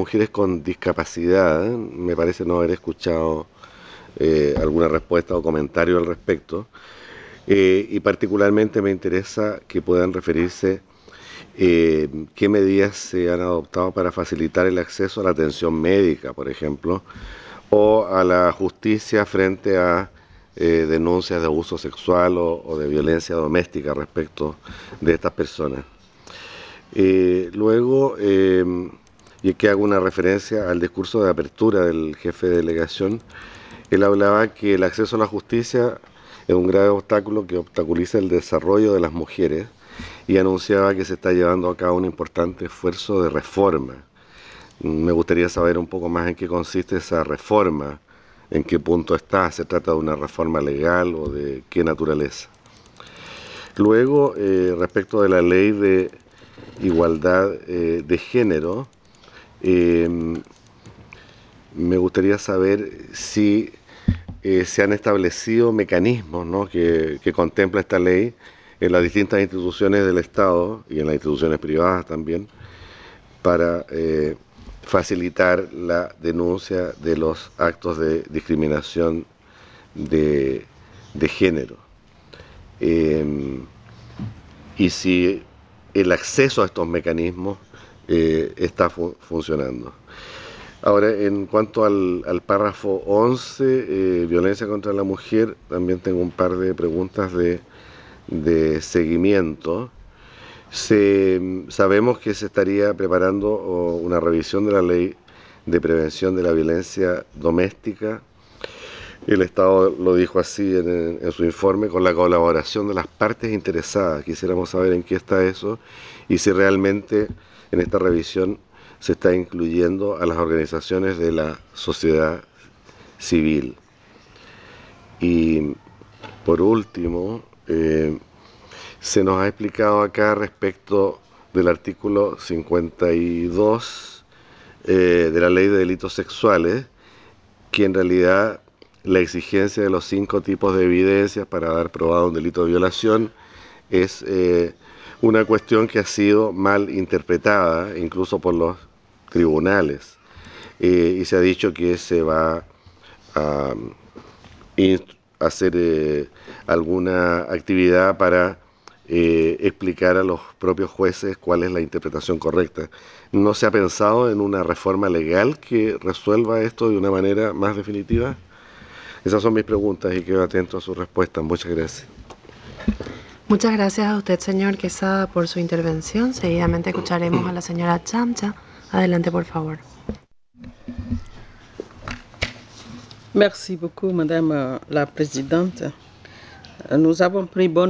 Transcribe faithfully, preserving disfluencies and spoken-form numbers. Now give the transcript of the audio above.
mujeres con discapacidad. Me parece no haber escuchado eh, alguna respuesta o comentario al respecto. Eh, y particularmente me interesa que puedan referirse eh, qué medidas se han adoptado para facilitar el acceso a la atención médica, por ejemplo, o a la justicia frente a eh, denuncias de abuso sexual o, o de violencia doméstica respecto de estas personas. Eh, luego, eh, y que hago una referencia al discurso de apertura del jefe de delegación, él hablaba que el acceso a la justicia es un grave obstáculo que obstaculiza el desarrollo de las mujeres y anunciaba que se está llevando a cabo un importante esfuerzo de reforma. Me gustaría saber un poco más en qué consiste esa reforma, en qué punto está, se trata de una reforma legal o de qué naturaleza. Luego, eh, respecto de la ley de igualdad eh, de género, eh, me gustaría saber si eh, se han establecido mecanismos, ¿no?, que, que contempla esta ley en las distintas instituciones del Estado y en las instituciones privadas también, para eh, facilitar la denuncia de los actos de discriminación de, de género. Eh, y si el acceso a estos mecanismos eh, está fu funcionando. Ahora, en cuanto al, al párrafo once, eh, violencia contra la mujer, también tengo un par de preguntas de, de seguimiento. Se, sabemos que se estaría preparando oh, una revisión de la ley de prevención de la violencia doméstica. El Estado lo dijo así en, en su informe, con la colaboración de las partes interesadas. Quisiéramos saber en qué está eso y si realmente en esta revisión se está incluyendo a las organizaciones de la sociedad civil. Y por último, eh, se nos ha explicado acá respecto del artículo cincuenta y dos eh, de la Ley de Delitos Sexuales, que en realidad la exigencia de los cinco tipos de evidencias para dar probado un delito de violación es eh, una cuestión que ha sido mal interpretada, incluso por los tribunales, eh, y se ha dicho que se va a hacer eh, alguna actividad para eh, explicar a los propios jueces cuál es la interpretación correcta. ¿No se ha pensado en una reforma legal que resuelva esto de una manera más definitiva? Esas son mis preguntas y quedo atento a sus respuestas. Muchas gracias. Muchas gracias a usted, señor Quesada, por su intervención. Seguidamente escucharemos a la señora Chamcha. Adelante, por favor. Merci beaucoup, Madame la Présidente. Nous avons pris bonne